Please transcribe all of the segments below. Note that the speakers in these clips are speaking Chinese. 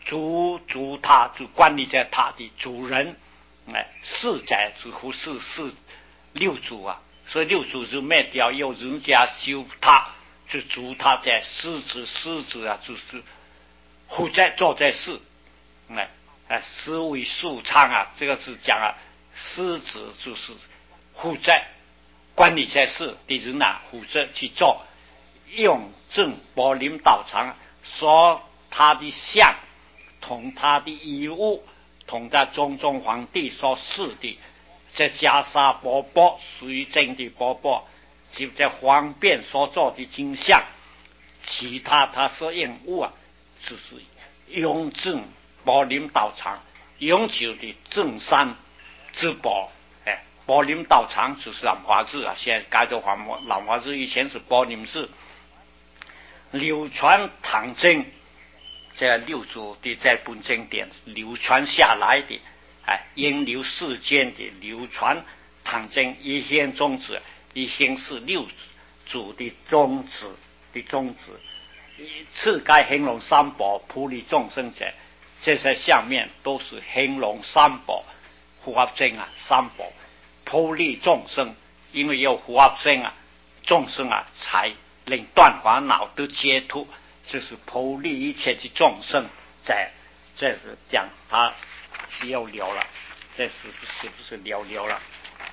主他就管理在他的主人，世在之乎是六祖啊，所以六祖就灭掉，有人家修他，就主他在狮子啊，就是护在坐在世，狮为树仓啊，这个是讲啊，狮子就是护在管理在世的人啊，负责去做，用正宝林道场说他的像同他的义务同他中皇帝所示的这袈裟宝宝随真的宝宝就在方便所做的景象，其他他所应物啊，就是用正宝林道场永久的正山之宝。宝林道场就是兰花寺啊，现在改做兰花寺，以前是宝林寺。流传唐经，这六祖的这本经典流传下来的，因流世间的流传唐经一线宗旨，一线是六祖的宗旨次该兴隆三宝普利众生者，这些下面都是兴隆三宝护法经啊，三宝普利众生，因为有护法经啊，众生啊才能断烦恼得解脱，这是普利一切的众生。这是讲他是要聊了，这是不是聊了？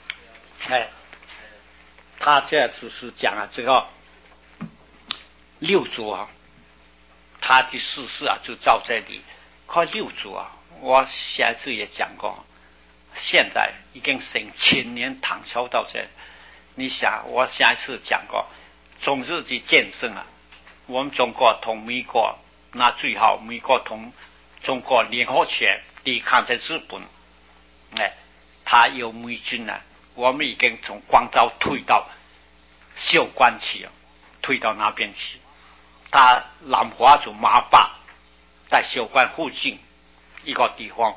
他这只是讲啊，这个六祖啊，他的事实啊就照这里。靠六祖啊，我下次也讲过，现在已经成千年唐朝到这，你想我下一次讲过中日的战争啊，我们中国同美国，那最好美国同中国联合起来抵抗在日本，他有美军啊，我们已经从广州退到秀关去了，退到那边去。他南华族马坝在秀关附近一个地方，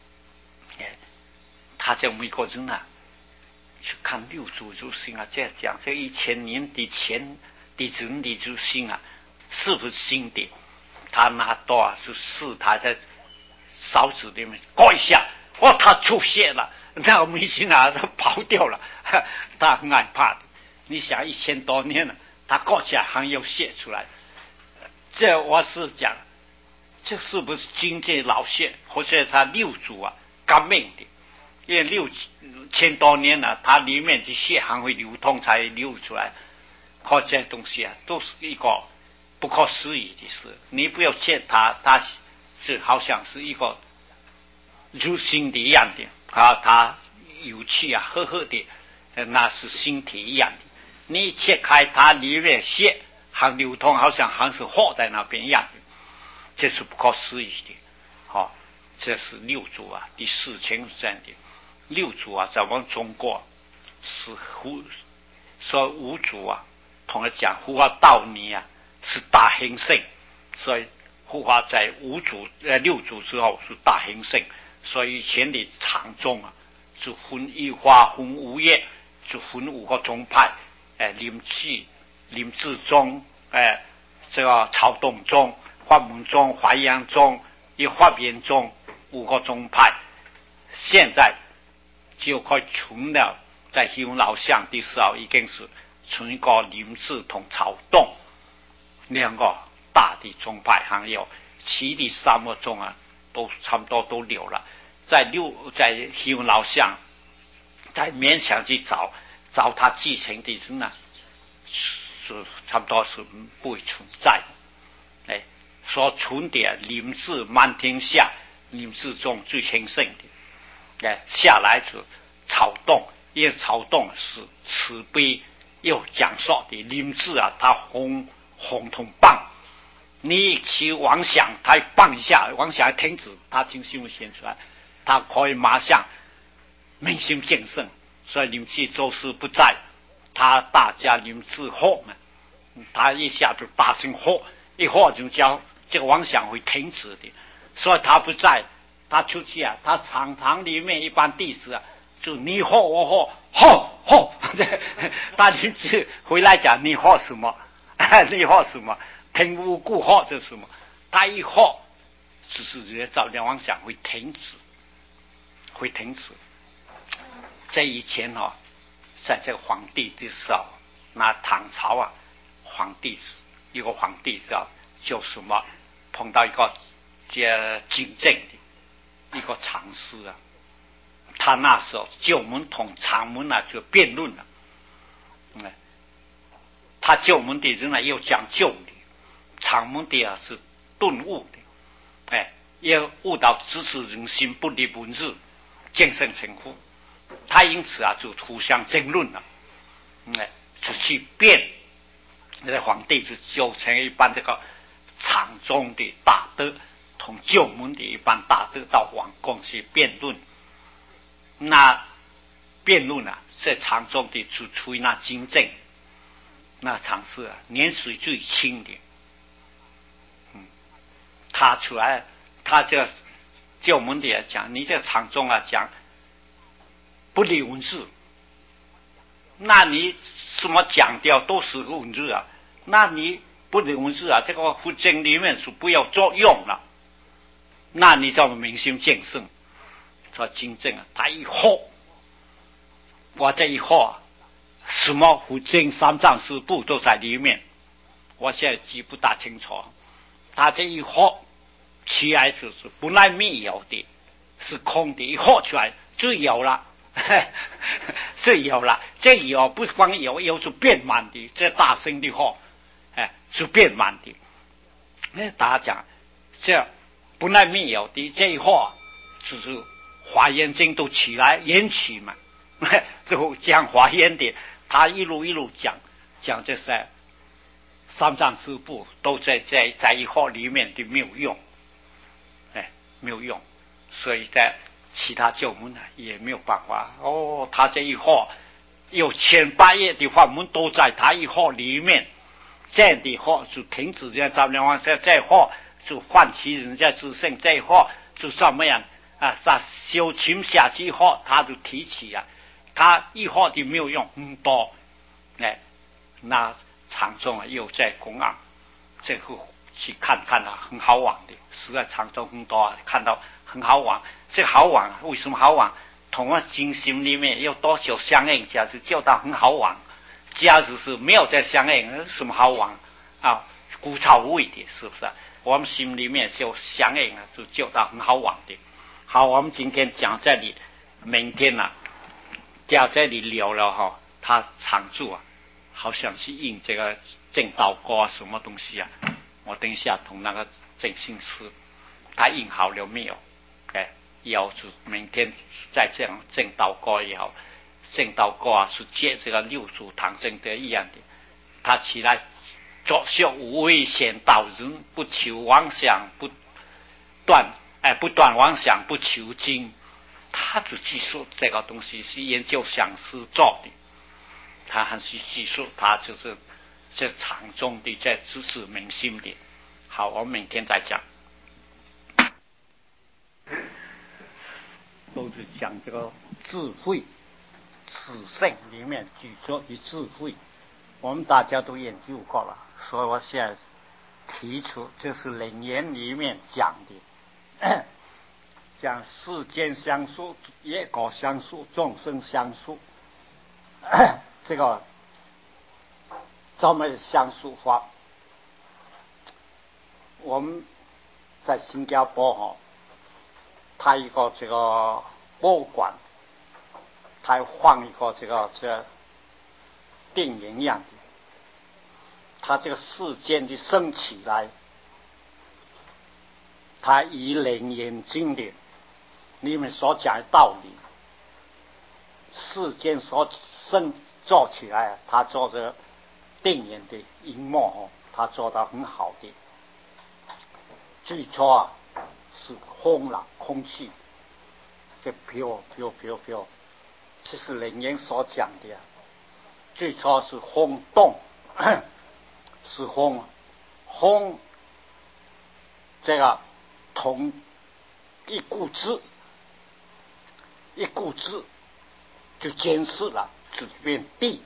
他叫美国人啊去看六祖如心啊，这讲这1000年的前的人的如心啊，是不是新的？他拿刀啊，就试他在勺子里面割一下，他出血了，那个美军啊，他跑掉了，他很害怕的。你想1000多年了，他割下还有血出来，这我是讲，这是不是经济老血，或者他六祖啊革命的？因为6000多年了，它里面的血还会流通才流出来，或这东西啊，都是一个不可思议的事。你不要见它是好像是一个如新的一样的它有气啊，呵呵的，那是星体一样的。你切开它里面血还流通，好像还是活在那边一样的，这是不可思议的。这是六祖啊的事情是这样的。六祖啊，在我们中国是说五祖啊，同他讲护法道尼啊是大兴盛，所以护法在六祖之后是大兴盛，所以以前的禅宗啊，就分一花分五叶，就分5个宗派，临智宗，这个曹洞宗、法门宗、淮阳宗、华严宗5个宗派，现在就可以存了，在西文老巷的时候已经是存一个临智同曹洞2个大的宗派，还有其的3个宗啊，都差不多都留了。在西文老巷，在勉强去找他继承的人呢，是差不多是不会存在的。所存的临智满天下，临智宗最兴盛的，下来是曹洞，因为曹洞是慈悲又讲说的，临智啊，他红通棒，你去妄想，他棒一下，妄想停止，他精心显出来，他可以马上明心见性。所以临智周师不在，他大家临智喝嘛，他一下就大声喝，一喝就叫这个妄想会停止的。所以他不在，他出去啊，他常常里面一般弟子啊，就你喝我喝，喝，他临智回来讲你喝什么？你喝什么？听无故喝这什么？他一喝只是这些照亮妄想会停止，会停止。这以前在这个皇帝的时候，那唐朝啊，一个皇帝叫什么，碰到一个这警政的一个常侍啊，他那时候旧门同长门啊就辩论了，他旧门的人呢又讲究的，长门的是顿悟的，也悟到支持人心，不离不日，见胜成负。他因此就互相争论了，就去辩。那皇帝就纠成一般这个场中的大德同旧门的一般大德到皇宫去辩论。那辩论在场中的就出于那经政，那常是年岁最轻的，他出来，他这个旧门的讲，你这场中讲不离文字，那你什么讲掉都是文字啊，那你不离文字这个佛经里面是不要作用了，那你叫明心见性。说经正他一喝，我这一喝什么佛经三藏四部都在里面，我现在记不大清楚。他这一喝起来就是本来没有的，是空的，一喝出来就有了。是有了，这有不光有就变满的，这大声的话，就变满的。大家讲，这本来没有的这一话，就是华严经都起来引起嘛，就讲华严的，他一路讲这些三藏四部都在一话里面的没有用，没有用，所以在其他教门也没有办法。他这一号有1800页的法门都在他一号里面，这样的话就停止这样照亮妄想，这一号就唤起人家自性，这一号就怎么样修勤下去后，他就提起他一号的没有用很多，那场中又在公案，这个去看很好玩的，实在场中很多看到很好玩。这好玩为什么好玩？同我精心里面有多少相应，假如叫到很好玩，假如是没有在相应，什么好玩枯燥无味的，是不是？我们心里面就相应就叫到很好玩的。好，我们今天讲这里，明天讲这里聊了他常住好像是印这个正道歌什么东西我等一下同那个正信师他印好了没有？要是明天再这样正道歌也好，正道歌是接这个六祖唐僧的一样的，他起来作秀无畏显道人，不求妄想不断妄想不求经，他就记述这个东西是研究想思做的，他还是记述他就是这场中的在知识明心的。好，我们明天再讲。都是讲这个智慧，此圣里面举着的智慧，我们大家都研究过了，所以我现在提出这是楞严里面讲的，讲世间相属，业果相属，众生相属，这个怎么相属法？我们在新加坡他一个这个博物馆，他放一个这电影一样的，他这个世间的升起来，他以楞严经典里面所讲的道理，世间所生做起来他做这个电影的荧幕他做得很好的。最初是风了，空气这飘，这是楞严所讲的最初是风动，是风这个同一股子就监视了，就变地。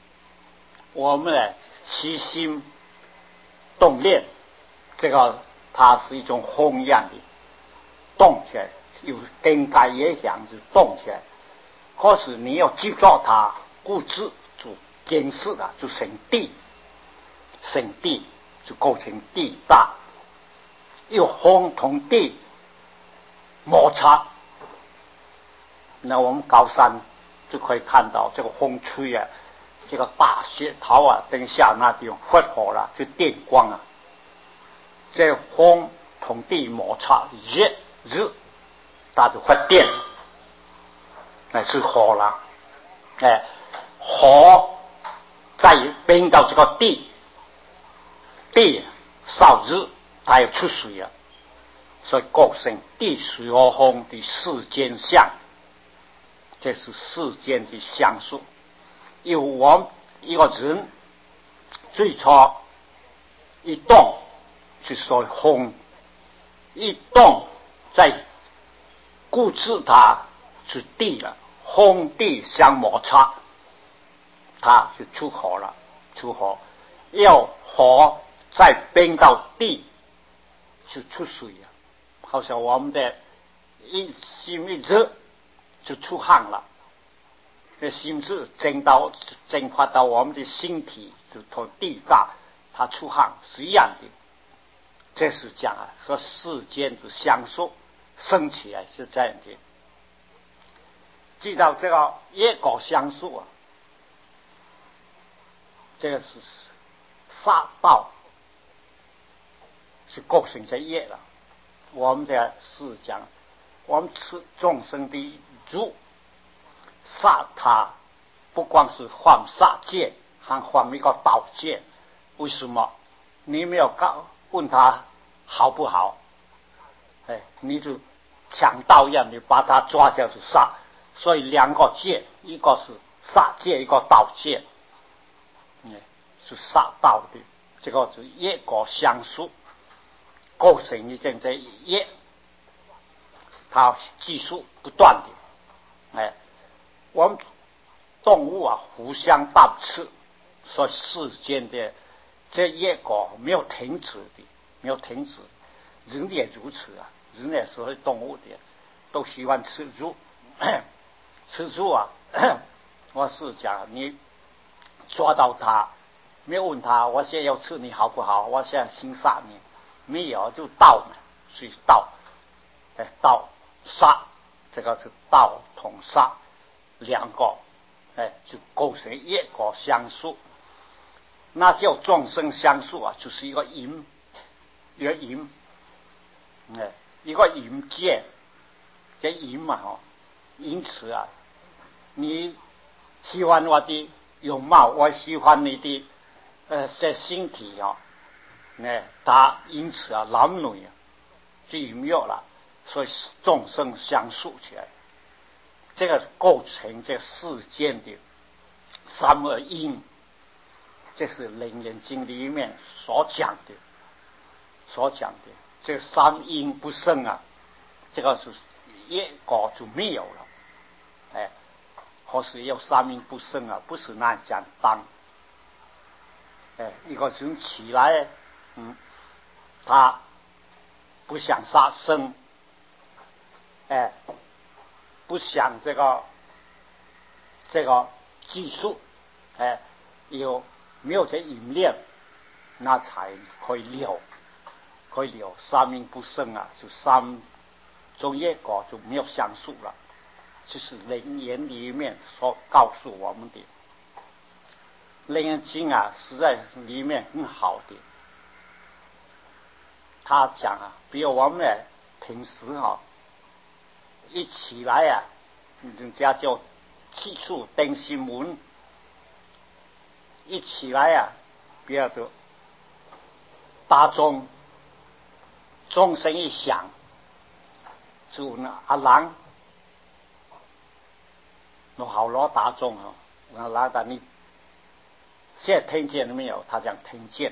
我们起心动念，这个它是一种风一样的动起来，有更改也想就动起来。可是你要接着它固执就坚实了，就成地，成地就构成地大，有风同地摩擦。那我们高山就可以看到这个风吹啊，这个大雪桃啊，等下那地方发火了，就电光啊，这风同地摩擦，热，它就发电了，那是火了。火再变到这个地烧热，它又出水了，所以构成地水火风的世间相。这是世间的相数。有我们一个人最初一动就是说风，一动再固执它是地了，风地相摩擦，它就出火了，出火。要火再变到地就出水了，好像我们的一心一热就出汗了，这心智蒸发到我们的身体，就从地大，它出汗是一样的。这是讲啊，说世间的相数生起来是这样的。记到这个业果相数啊，这个是杀道，是构成这业了。我们的是讲，我们吃众生的肉，杀他不光是犯杀戒，还犯一个盗戒。为什么？你没有问他好不好？你就强盗一样，你把他抓下去杀。所以两个戒，一个是杀戒，一个盗戒，是杀盗的。这个是业果相属，构成一件这业，它技术不断的。我们动物啊互相盗吃，所以世间的这业果没有停止的，没有停止。人也如此啊，人也所有动物的都喜欢吃肉，吃肉啊，我是讲你抓到他，没有问他我现在要吃你好不好，我现在心杀你，没有就盗嘛，所以盗，盗杀，这个是盗同杀两个，就构成业果相属。那叫众生相属啊，就是一个淫，一个淫，一个淫戒，这淫嘛因此啊，你喜欢我的容貌，我喜欢你的这身体啊，他因此啊男女啊就淫欲了，所以众生相属起来，这个构成这世间的三恶因。这是《楞严经》里面所讲的，这三因不生啊，这个是业果就没有了。可是要三因不生啊，不是那样简单。一个人起来，他不想杀生，不想这个技术，没有这淫念，那才可以了，三因不生啊，就三种业果就没有相属了。这是楞严里面所告诉我们的。楞严经啊，实在里面很好的。他讲啊，比如我们平时一起来啊，人家就起处登新闻，一起来啊，比如说打钟声一响，就那阿郎。那好了，打钟那拉达你现在听见了没有？他讲听见。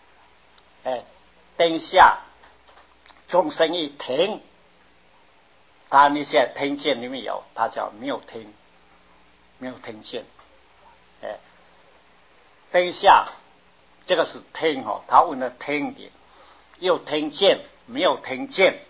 等一下钟声一停，你现在听见了没有？他讲没有听见。等一下，这个是听他问了听的， 有听见没有听见，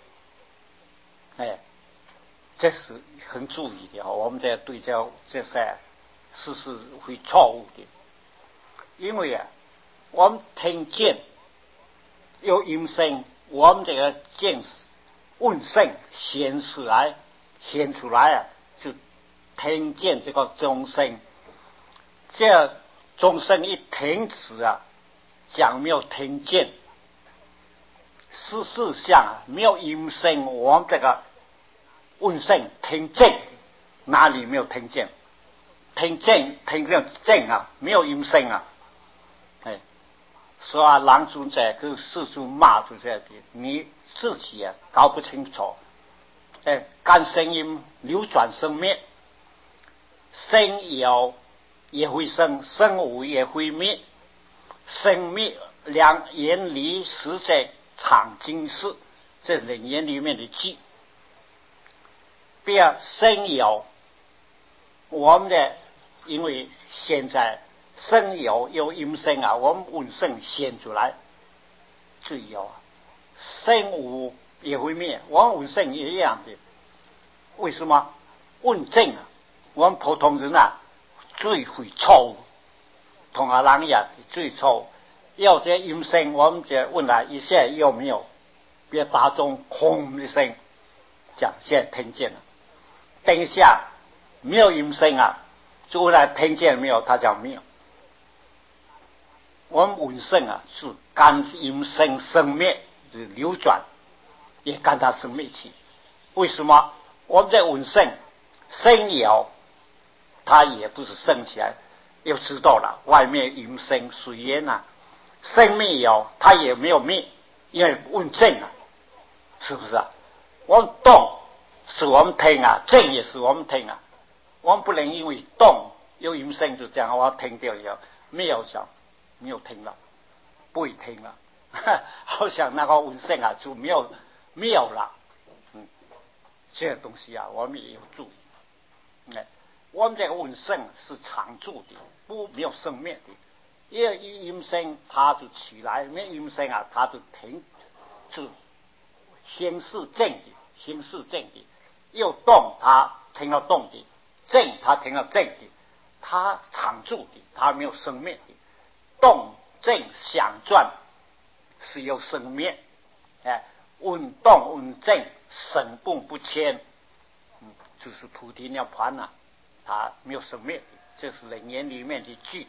这是很注意的。我们在对照这些是会错误的，因为我们听见有音声，我们这个见问声显出来就听见这个钟声。这钟声一停止讲没有听见。事实上没有音声，我们这个问声听见，哪里没有听见？听见没有音声所以郎中在跟世尊骂就这样的，你自己搞不清楚。干声音流转生灭，生有也会生，生无也会灭，生灭两言离实在常经事，这楞严里面的记。比如生有，我们的因为现在生有音声我们闻声显出来，注意生无也会灭，我们闻声也一样的。为什么？问正我们普通人最会错误，同阿郎一样的最错误。要这音声，我们就问一下有没有？别打中空一声，讲现在听见了。等一下没有音声就问听见没有？他讲没有。我们闻声是干音声生灭的流转，也干它生灭去。为什么？我们在闻声声有，它也不是升起来，又知道了外面音声水烟生灭有，它也没有灭，因为问正是不是我们动是我们听正也是我们听我们不能因为动有音声就这样我听掉以后没有想没有听了，不会听了好像那个闻声就没有了。这些东西我们也有注意。我们这个闻声是常住的，没有生灭的。因为音声它就起来，没有音声它就停，就心是正的，又动它听到动的，正它听到正的，它常住的，它没有生灭的。动正想转是有生灭，问动问正生动不迁，就是菩提涅槃它没有生灭的，这是楞严里面的句。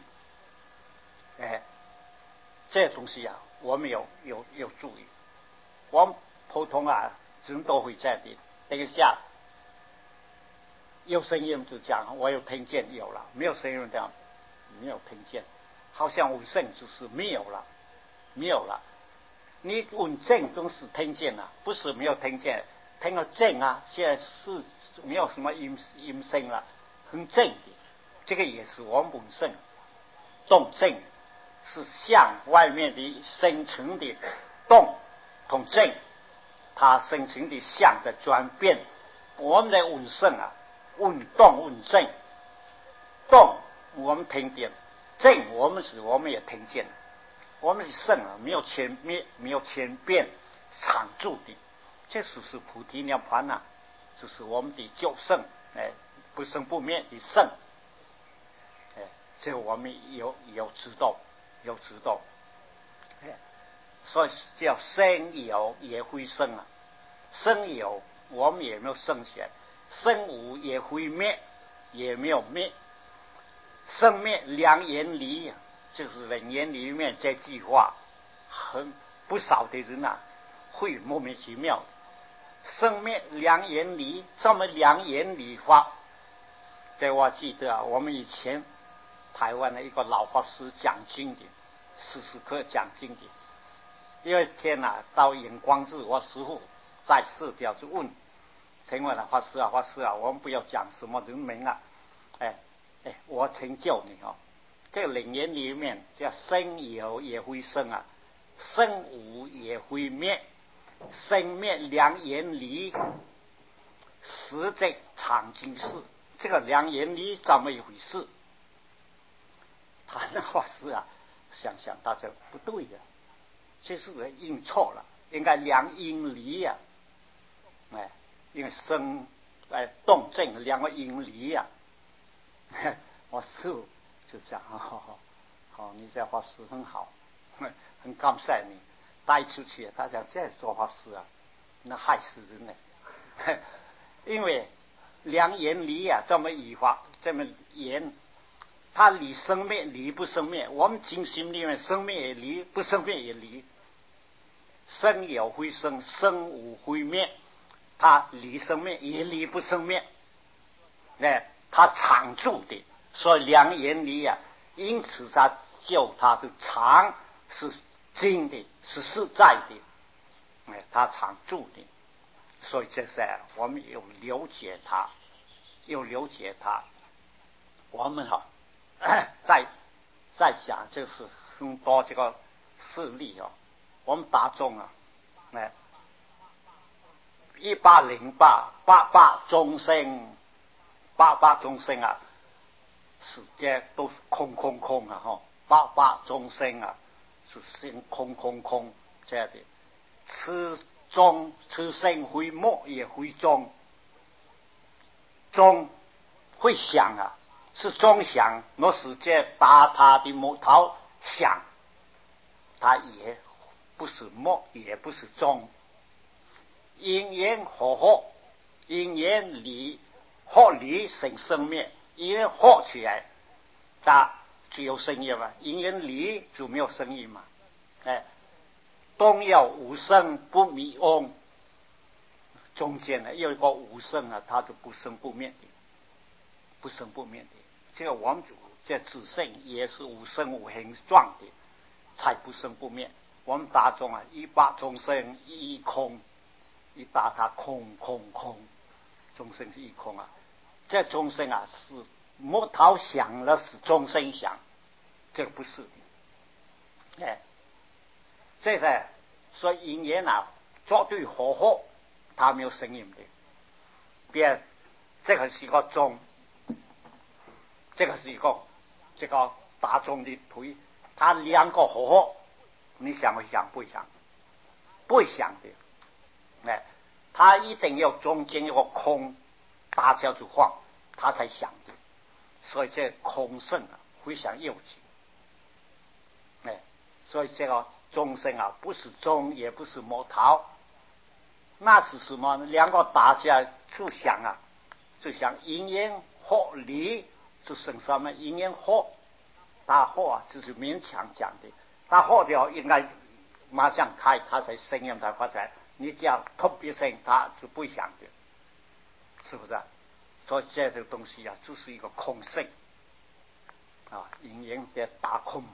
这东西我们有注意。我们普通人都会这样的。等一下有声音就讲我有听见有了，没有声音讲没有听见，好像闻声就是没有了。你闻正总是听见不是没有听见，听到正现在是没有什么音声了，很正的。这个也是我们闻声动正是向外面的生成的动同正，它生成的相在转变。我们的闻声闻动闻正，动我们听见，正我们也听见。我们的圣没有前面没有前变常住的，这是菩提涅槃就是我们的救圣，不生不灭的圣。这我们有知道。所以叫生有也会生生有我们也没有生起来，生无也会灭，也没有灭。生灭两言离，就是楞严里面这句话，很不少的人会莫名其妙。生灭两言离，这么两言离法，在我记得我们以前台湾的一个老法师讲经的，40课讲经的。有一天到眼光日，我师父在寺调就问请问法师我们不要讲什么人名我请教你这个楞严里面叫生有也会生生无也会灭，生灭两言离，实在常经事。这个两言离怎么一回事？他那法师想他这不对的，这是印错了。 应该2英里呀，因为动静2个英里呀。我师父就讲，好，你这法师很好，很感谢你带出去。他讲这做法师啊，那害死人呢。因为2言离啊，这么语法这么严，它离生灭离不生灭。我们精心里面生灭也离，不生灭也离。生有会生，生无会灭。它离生灭也离不生灭，它常住的。所以2言离啊，因此它是常，是真的，是实在的，它常住的。所以这是我们有了解它，我们在想，就是很多这个事例我们大众1808众生世界都是空88众生是心空这样的。此生会没也会中会想是中想，若世界打他的木头想，他也不是没也不是中。因缘合，因缘合离成生灭，因缘合起来它就有声音嘛，因缘离就没有声音嘛。东有无生不灭嗡，中间有一个无生它就不生不灭的。这个我们这自性也是无生无形状的，才不生不灭。我们大众一把众生一空，一打它空，众生是一空这众生是木头想了是众生想，这个不是的。这个所以因缘作对合，它没有声音的。别这个是一个中，这个是一个这个大众的推，它2个合，你想不想？不会想的。它一定要中间有个空，大叫就晃，它才想的。所以这空性非常幼稚。所以这个众生不是中，也不是木头，那是什么呢？2个大家就想就想因缘合离，就生什么因缘合，大合就是勉强讲的，大合掉应该马上开，它才声音才发出来。你这样特别声，它就不会响的，是不是所以这个东西就是一个空性因缘的大空，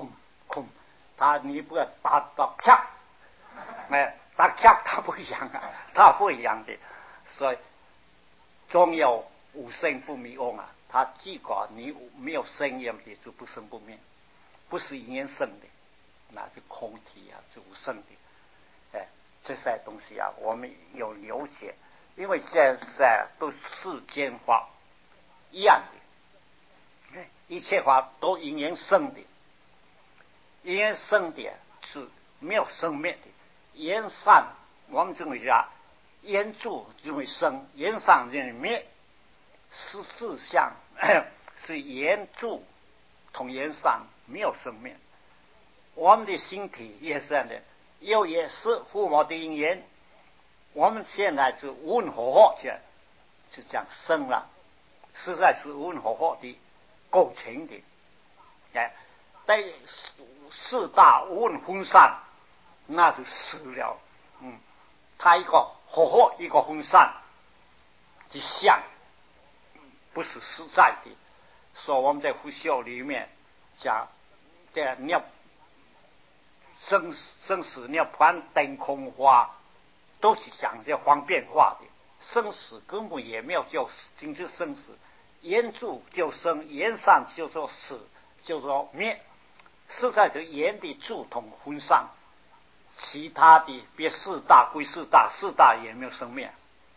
你不要打到啪，打啪它不一样它不一样的。所以终有无生不灭嗡它既果你没有声音的就不生不灭，不是因缘生的，那是空体是无生的。这些东西我们有了解，因为这些都是世间法一样的，一切法都因缘生的，因缘生的是没有生灭的。缘散我们认为缘住认为生，缘散认为灭，事实上是缘住同缘散没有生灭。我们的身体也是这样的，也是父母的因缘，我们现在是无论合合就讲生了，实在是无论合合的构成的。但4大无论分散，那就死了。它一个合合，一个分散的相，不是实在的。所以我们在佛教里面讲这念生死涅槃等空花，都是讲这方便化的。生死根本也没有叫经知生死，缘住就生，缘散就做死，就做灭。实在这缘的住同分散，其他的别4大归4大，4大也没有生灭。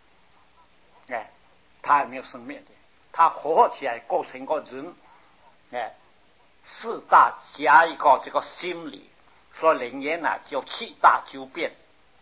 它也没有生灭的，它合起来构成个人。4大加一个这个心理，所以人缘就7大九变，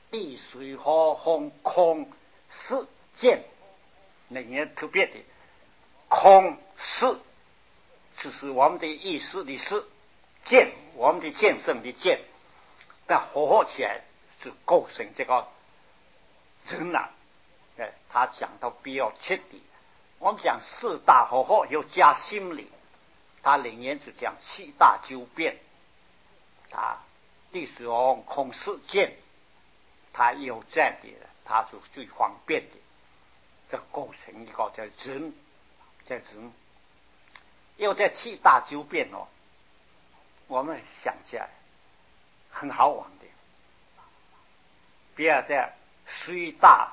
地水火风空世见，那年特别的空世，就是我们的意识的事，见我们的见证的见，但合起来是构成这个人啊。他讲到比较彻底。我们讲四大合合又加心理，他另言就讲七大九变，他地水火风空世见，他有这样的，他是最方便的，这构成一个叫人，叫人。又这七大九变哦，我们想起来很好玩的，比如在水大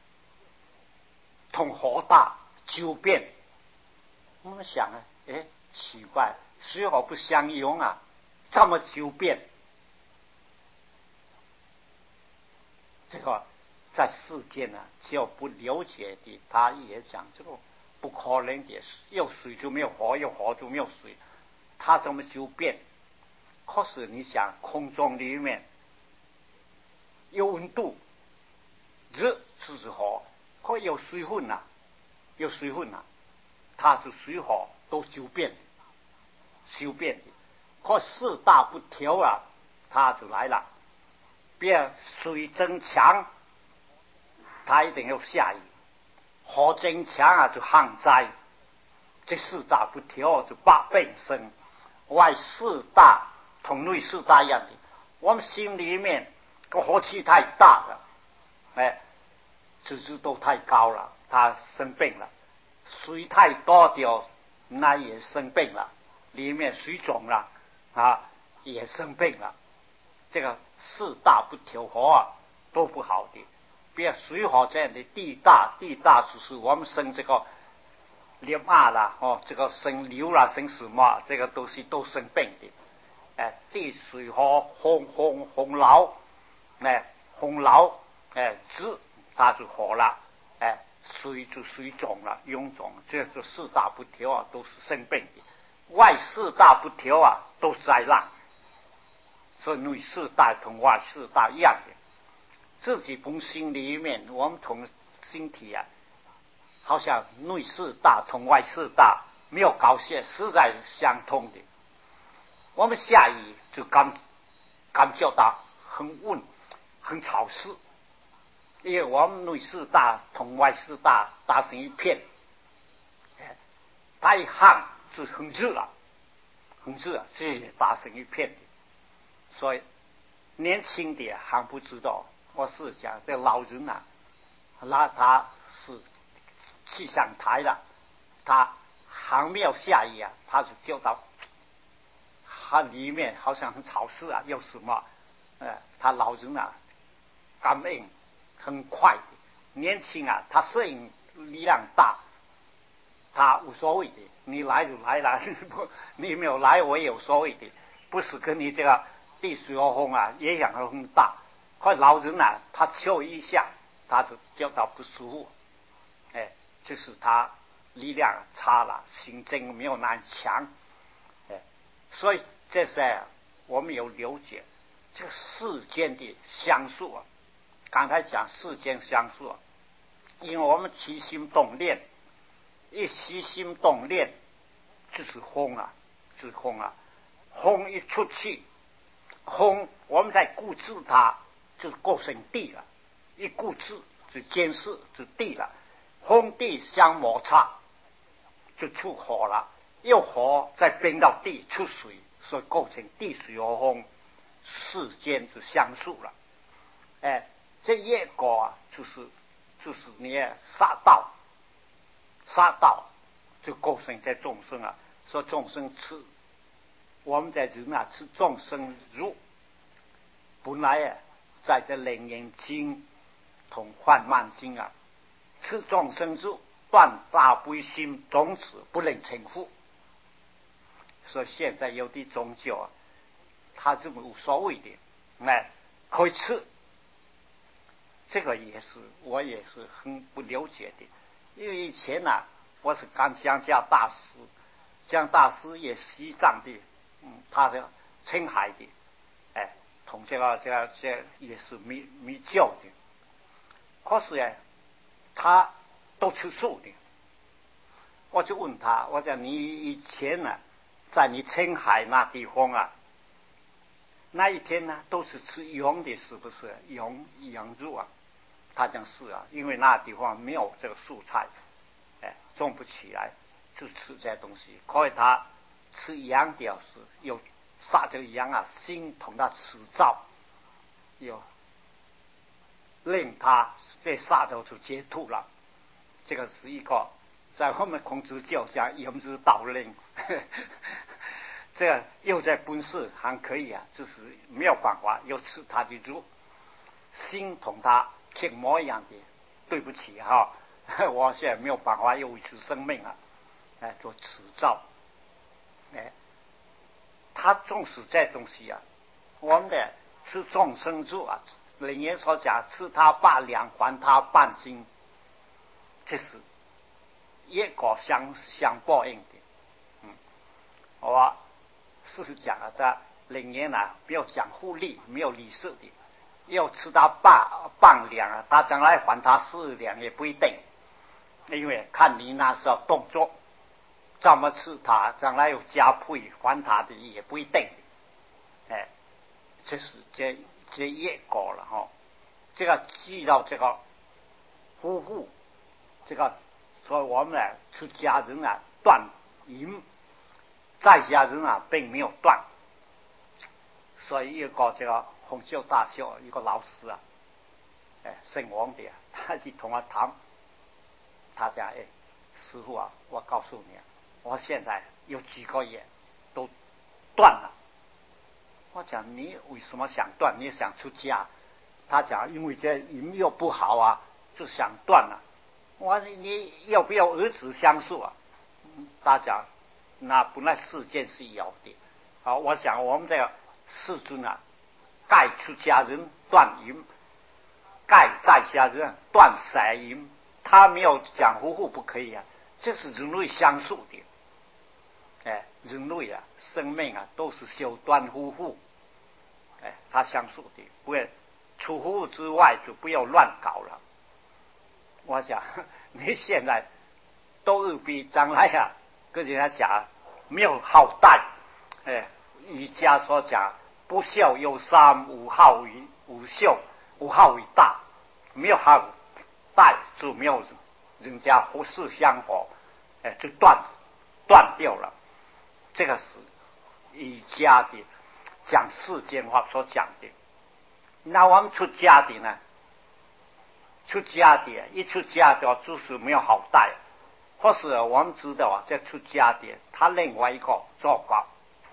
同火大九变，我们想啊，奇怪，水火不相容啊，这么九变，这个在世间呢，只要不了解的，他也讲这个不可能的，有水就没有火，有火就没有水，它怎么九变？可是你想，空中里面有温度，热就是火，可有水分呐，有水分呐，它是水火都九变，修变的。可四大不调啊，它就来了。比如水增强，它一定要下雨；火增强啊，就旱灾。这四大不调就八变生。外四大同内四大一样的，我们心里面个火气太大了，资质都太高了，他生病了；水太多掉，那也生病了，里面水肿了啊，也生病了。这个四大不调和啊，都不好的。比如水火这样的地大就是我们生这个裂麻啦，这个生瘤啦，生什么，这个东西都生病的。地水火风痨，风痨，子它是火了，水就水肿了，臃肿，这就四大不调啊，都是生病的。外四大不调啊，都是灾难。所以内四大同外四大一样的，自己从心里面，我们同身体啊，好像内四大同外四大没有搞些实在相通的。我们下雨就感觉到很温，很潮湿，因为我们内四大同外四大打成一片，它一旱就很热了，很热，是打成一片的。所以年轻的还不知道，我是讲这老人啊，那他是气象台了，他还没有下雨啊，他就觉到它里面好像很潮湿啊，有什么？他老人啊，感应很快的，年轻啊，他适应力量大，他无所谓的，你来就来了，你没有来我也有所谓的，不是跟你这个地水火风啊影响很大。可老人啊，他敲一下，他就觉到不舒服，就是他力量差了，心脏没有那样强，所以这是我们有了解这个世间的相术啊。刚才讲世间相术啊，因为我们起心动念，一起心动念就是风啊，就是风啊。风一出去，风我们在固执它，就是构成地了。一固执就监视就地了，风地相摩擦就出火了，又火再变到地出水，所以构成地水火风，世间就相属了。这业果啊，就是你杀道就构成这众生啊，说众生吃，我们在人啊吃众生肉，本来啊在这楞严经同幻慢经啊，吃众生肉断大悲心种子不能成佛。所以现在有的宗教啊，他是无所谓的，可以吃。这个我也是很不了解的，因为以前啊，我是刚江大师，江大师也是西藏的，他是青海的， 同这也是没教的。可是呀，他都吃素的。我就问他，我讲你以前呢，在你青海那地方啊，那一天呢都是吃羊的，是不是？羊肉啊？他讲是啊，因为那地方没有这个蔬菜，种不起来，就吃这些东西。所以他吃羊的是有杀这个羊啊，心同他吃燥，有令他这杀头就解脱了。这个是一个在我们孔子教讲言之道令，这个又在本事还可以啊，就是没有办法，又吃他的肉，心同他一模一样的。对不起哈，我现在没有办法又维持生命啊，做持照，他重视这东西啊。我们的吃众生肉啊，灵言所讲，吃他8两还他半斤，这是一个相报应的。我事实讲啊，他灵言啊，没有讲互利，没有利息的。要吃他半两啊，他将来还他4两也不一定，因为看你那时候动作怎么吃他，将来有加倍还他的也不一定。这是这一个了哈。这个记到这个夫妇，这个所以我们呢出家人啊断淫，在家人啊并没有断。所以一个这个弘修大学一个老师啊，姓王的，他去同我谈，他讲师父啊，我告诉你啊，我现在有几个月都断了。我讲你为什么想断？你想出家？他讲因为这淫又不好啊，就想断了。我说你要不要儿子相助啊？他讲那本来世间是有的。好，我想我们这个世尊啊，盖出家人断淫，盖在家人断色淫，他没有讲夫妇不可以啊，这是人类相属的。人类啊，生命啊，都是修断夫妇，他相属的，不会除夫妇之外就不要乱搞了。我想你现在都是比将来啊，跟人家讲没有好待，儒家所讲不孝有三，无好为无孝，无好为大，没有好待就没有人家互事相合，就断掉了。这个是儒家的讲世间话所讲的。那我们出家的呢？出家的一出家的就是没有好待，或是我们知道啊，这出家的他另外一个做法，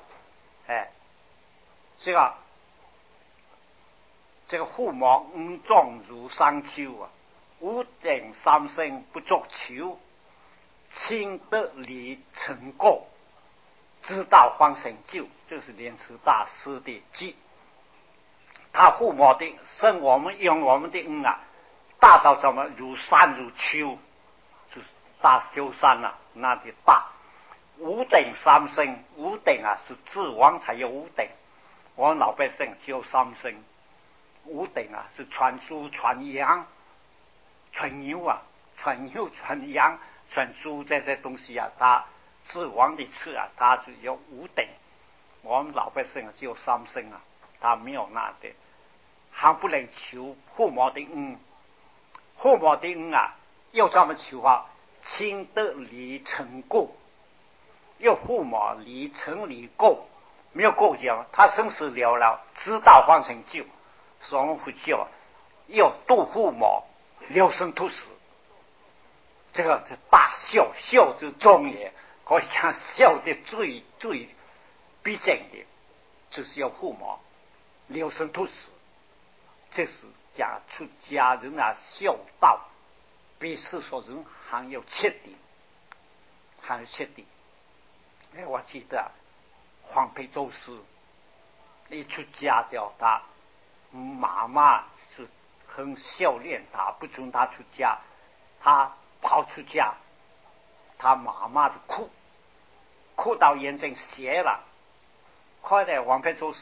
这个父母五种如山丘啊，五顶三生不作求，亲得离成果，知道方成就，这是莲池大师的记。他父母的生我们用我们的啊，大到怎么如山如丘，就是大修山啊，那的大。五顶三生，五顶啊是智王才有五顶，我们老百姓只有三生。五顶啊是传猪传羊传牛啊，传牛传羊传猪这些东西啊，他智王的次啊，他只有五顶。我们老百姓啊只有三生啊，他没有那的，还不能求父母的恩。父母的恩啊，要这么求啊，亲得离成过，要父母离成离过，没有过讲，他生死了了，知道方成就。所以我们佛教要度父母，留生吐死，这个是大孝，孝之终也。可以讲孝的最必经的，就是要父母留生吐死。这是讲出家人啊，孝道比世俗人还有彻底，还有彻底。我记得黄培周师一出家掉，他妈妈是很孝恋他，不准他出家，他跑出家，他妈妈的哭到眼睛斜了。后来黄培周师啊，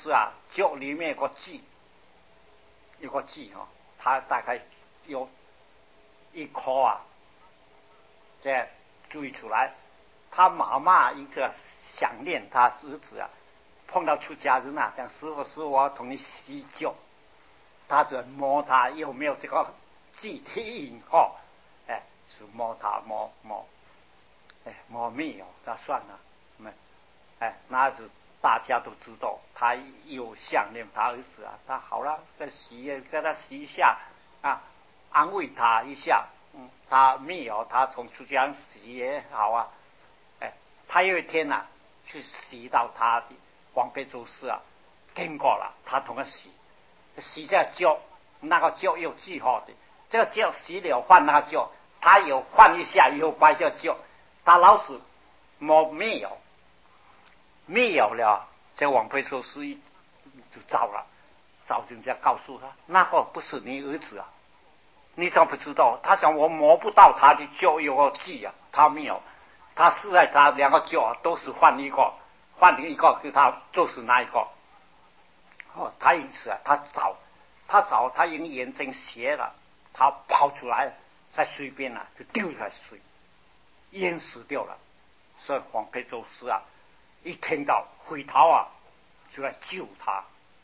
脚里面有个记，有个记哈，他大概有一颗啊，这追出来，他妈妈一直想念他儿子啊，碰到出家人啊，讲师傅我同你洗脚，他就摸他有没有这个记体印哈，哎，是摸他摸，哎，摸没有，那算了，没，哎，那是大家都知道，他有想念他儿子啊，他好了，给他洗一下啊，安慰他一下，他没有，他从出家洗也好啊，哎，他有一天啊，去洗到他的黄背祖师啊，经过了，他同他洗下脚，那个脚有记号的，这个脚洗了换那个脚，他有换一下又摆下脚，他老是没有了，这王佩寿师就找了，找人家告诉他，那个不是你儿子啊，你怎么不知道？他讲我摸不到他的脚有个记啊，他没有，他是在他两个脚都是换一个给他就是那一个。哦，他因此啊，他用眼睛斜了，他跑出来在水边啊，就丢下水，淹死掉了。所以黄佩宙师啊，一听到回头啊，就来救他。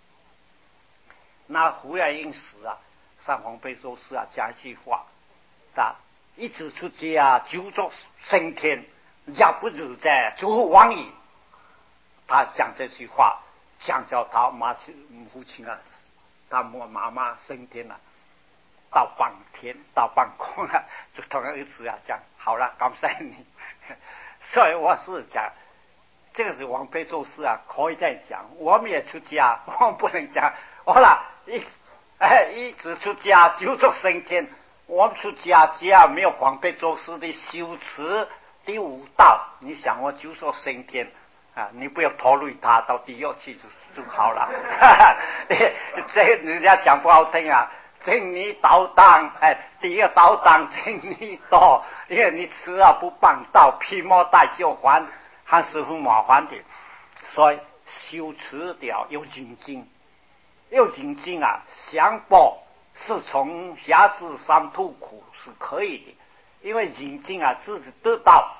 那胡耀英死啊，上黄佩宙师啊讲一句话，他一直出家救助升天，要不如在做王爷。他讲这句话。想叫他父亲啊，他妈妈升天了，到半空啊，就同儿子啊讲好了，感谢你。所以我是讲，这个是王妃做事啊，可以这样讲。我们也出家，我们不能讲好了，一直出家就做升天。我们出家只要没有黄妃做事的修持的悟道，你想我就说升天。啊，你不要拖累他到地狱去就好了。这人家讲不好听啊，请你倒当，第一个倒当，请你多，因为你吃啊不帮到，披毛戴就还，还是很麻烦的。所以修持掉有精进啊，想报是从下至上吐苦是可以的，因为精进啊，自己得到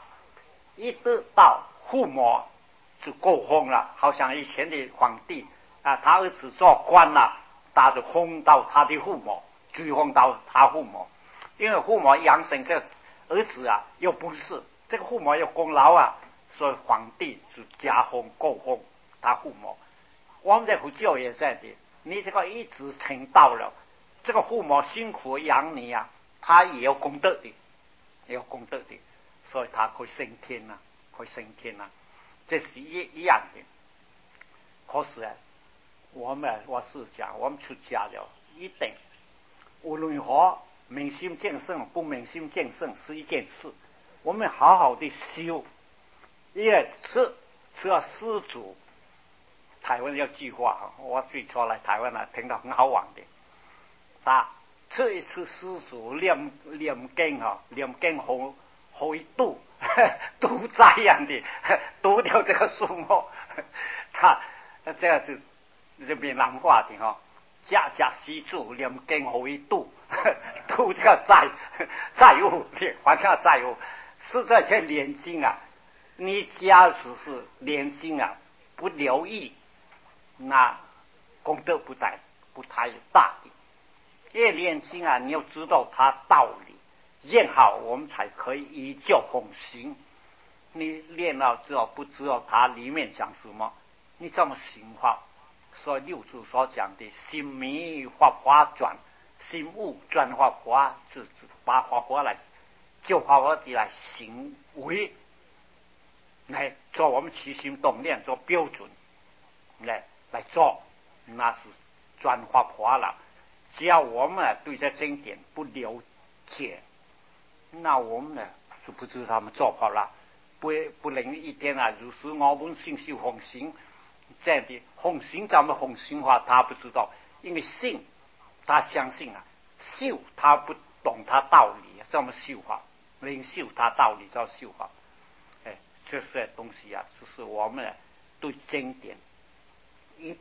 父母。就够疯了，好像以前的皇帝啊，他儿子做官了，他就轰到他的父母，追封到他父母，因为父母养生这儿子啊又不是这个父母有功劳啊，所以皇帝就加封够封他父母。我们在佛教也是的，你这个一直成道了，这个父母辛苦养你啊，他也有功德的，所以他可以升天啊，这是一样的。可是啊，我是讲，我们出家了，一定无论如何明心见性不明心见性是一件事，我们好好的修，因为吃了施主。台湾有句话，我最初来台湾来听到很好玩的，他吃一次施主念经啊，念经好一度都这样的读掉这个数目，他这样子这闽南话的哈，家施主念经好一度，度这个债务的还他债务，是在这念经啊，你假使是念经啊不留意，那功德不太大的，因为念经啊，你要知道它道理。练好，我们才可以依教奉行。你练了之后，不知道它里面讲什么，你怎么行法？所以六祖所讲的“心迷法华转，心悟转法华”，就是把法华来就法华的来行为，来做我们起心动念做标准，来做，那是转法华了。只要我们对这经典不了解，那我们呢就不知道他们做法了，不能一天啊，就是我们信修奉行这样的奉行，咱们奉行法他不知道，因为信他相信啊，修他不懂他道理，怎么修法？领修他道理叫修法。这些东西啊，就是我们对经典一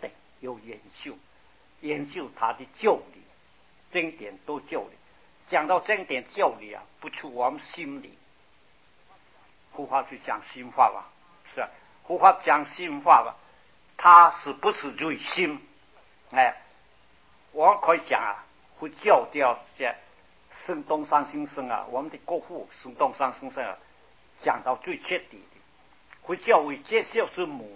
有研究他的教理，经典都教理。讲到经典教理啊，不出我们心里。佛法就讲心法吧，是啊，佛法讲心法吧，它是不是最心？我可以讲啊，佛教掉这孙中山先生啊，我们的国父孙中山先生啊，讲到最彻底的，佛教为戒孝之母，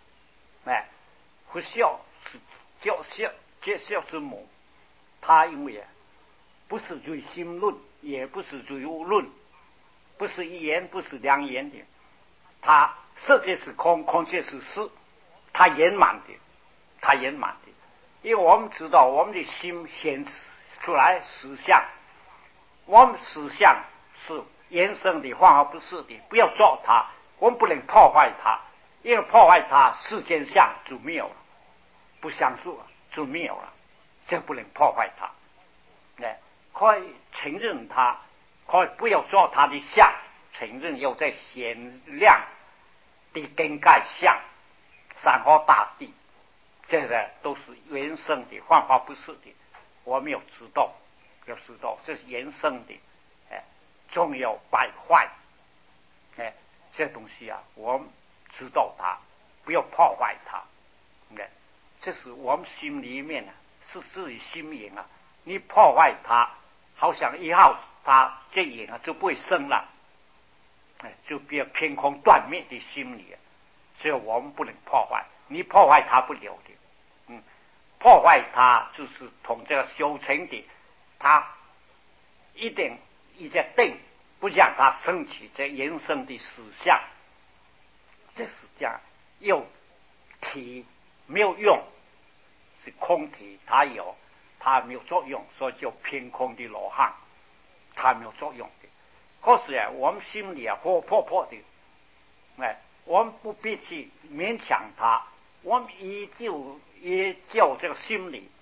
佛教是戒孝之母，他因为不是唯心论，也不是唯物论，不是一言，不是两言的，他色即是空，空即是实，他圆满的。因为我们知道我们的心显出来实相，我们实相是原生的，幻而不是的，不要做它，我们不能破坏它，因为破坏它，世间相就没有了，不相信了就没有了，这不能破坏它。可以承认它，可以不要做它的相，承认有在显亮的根盖相，山河大地，这个都是原生的，幻化不是的。我们要知道，这是原生的，终有败坏，这东西啊，我们知道它，不要破坏它，这是我们心里面啊，是自己心眼啊，你破坏它，好像以后它这眼啊就不会生了，就变偏空断灭的心理，所以我们不能破坏，你破坏它不了的，破坏它就是同这个修成的，它一定定不让它升起这人生的实相，这是这样，有体没有用，是空体，它没有作用，所以就偏空的罗汉，它没有作用的。可是我们心里活泼的，我们不必去勉强它，我们依旧这个心理，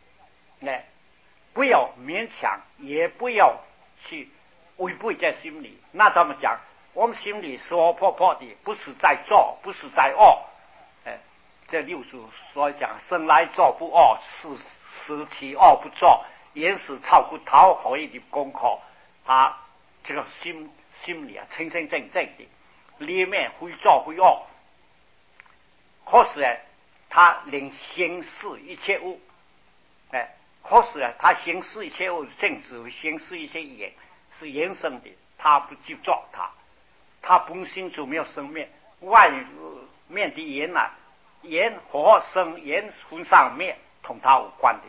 不要勉强，也不要去违背在心里。那怎么讲？我们心里说破的，不是在做，不是在恶。这六祖所讲，生来做不恶，死其恶不作，言是超乎讨好的功课。他这个心里清清正正的，里面非做非恶。可是他能行事一切物，可是他行事一切物，正指行事一切言是原生的，他不去做他本心就没有生灭，外面的言言和生言分上面同他无关的，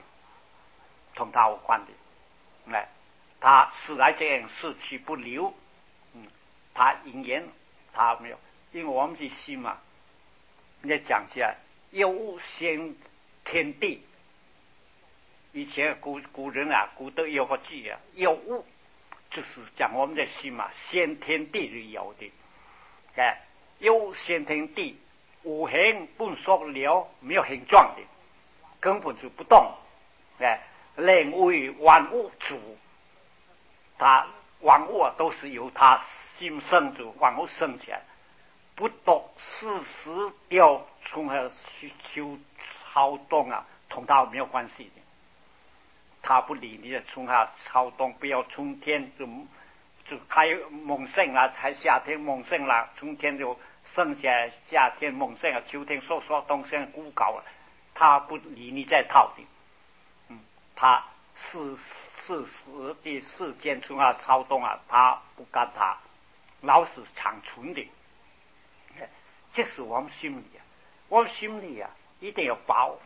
他是来这样事去不留，他因言他没有，因为我们的心嘛，你讲起来有物先天地，以前古人古德有个句有物就是讲我们的心嘛，先天地是有的，有先天地。无形不说了，没有形状的，根本就不动，能为万物主，他万物都是由他心生主，万物生起来，不动事实掉从何修操动同他没有关系的，他不理你的从他操动，不要春天就开猛盛了，才夏天猛盛了，春天就剩下，夏天猛盛秋天说冬天枯槁了，他不理你这套的，他是事实的世间从操动他不干他，老是长存的，这是我们心里一定要把握，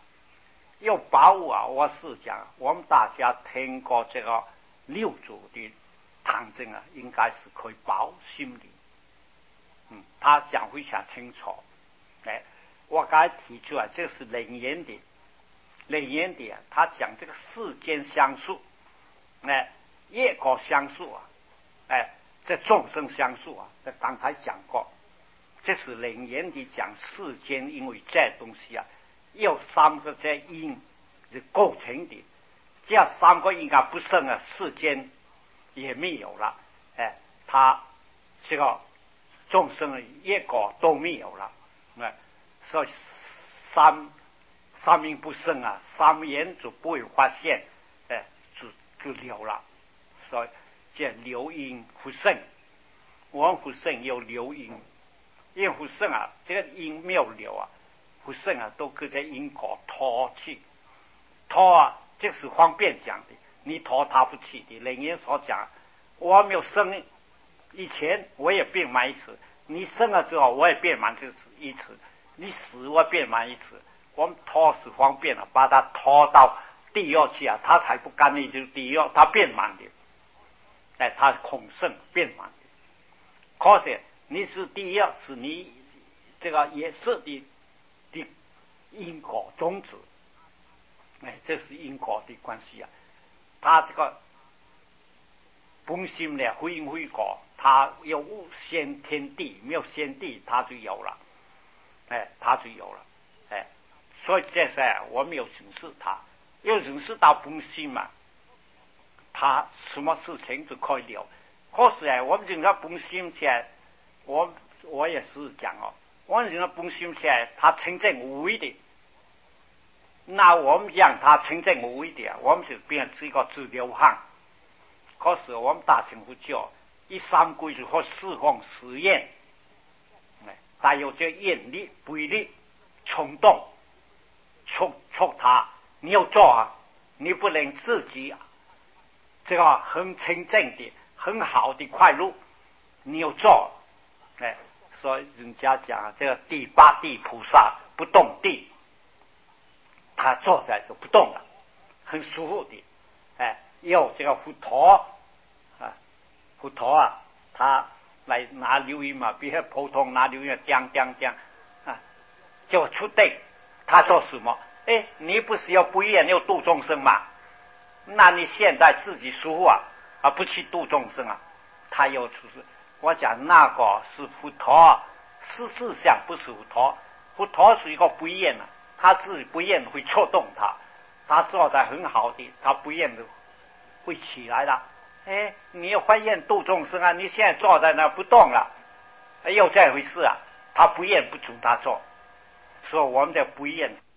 我是讲我们大家听过这个六祖的唐经应该是可以把握心里。他讲非常清楚，我刚才提出来，这是楞严的，他讲这个世间相续，业果相续这众生相续这刚才讲过，这是楞严的讲世间，因为这东西有三个这因是构成的，这样三个因不生世间也没有了，他这个众生的业果都没有了，所以三阴不生啊，三阴就不会发现，就留了。所以叫留阴不生。我们不生有留阴，因为不生啊，这个阴没有留啊，不生啊都跟着阴果拖去，拖啊，这是方便讲的，你拖他不去的。人家所讲，我没有生以前我也变满一次，你生了之后我也变满一次，你死我变满一次。我们拖是方便了，把它拖到地狱去啊，他才不干你就地狱，他变满的，他恐胜变满的。可是你是地狱，是你这个也是的因果种子，这是因果的关系啊。他这个本心呢，非因非果，他有先天地，没有先地，他就有了，他就有了，所以这是我们有认识他，有认识到本心嘛，他什么事情都可以留。可是我们认识本心起来，我也是讲我们认识本心起来，他清净无为的，那我们让他清净无为的，我们就变成一个自流行。可是我们大乘佛教一三规矩和四弘实验，带有这愿力、背力、冲动，促他，你要做啊，你不能自己这个很清净的、很好的快乐，你要做，所以人家讲这个第八地菩萨不动地，他坐在就不动了，很舒服的，有这个佛陀佛陀啊，他来拿流云嘛，比较普通拿流云叮叮叮就出定，他做什么？你不是要不愿要度众生嘛？那你现在自己舒服啊，不去度众生啊？他又出世，我讲那个是佛陀，事实上不是佛陀，佛陀是一个不愿他自己不愿会触动他做得很好的，他不愿的会起来了。你要发愿度众生啊，你现在坐在那不动了，又这回事啊，他不愿不准他做，所以我们的不愿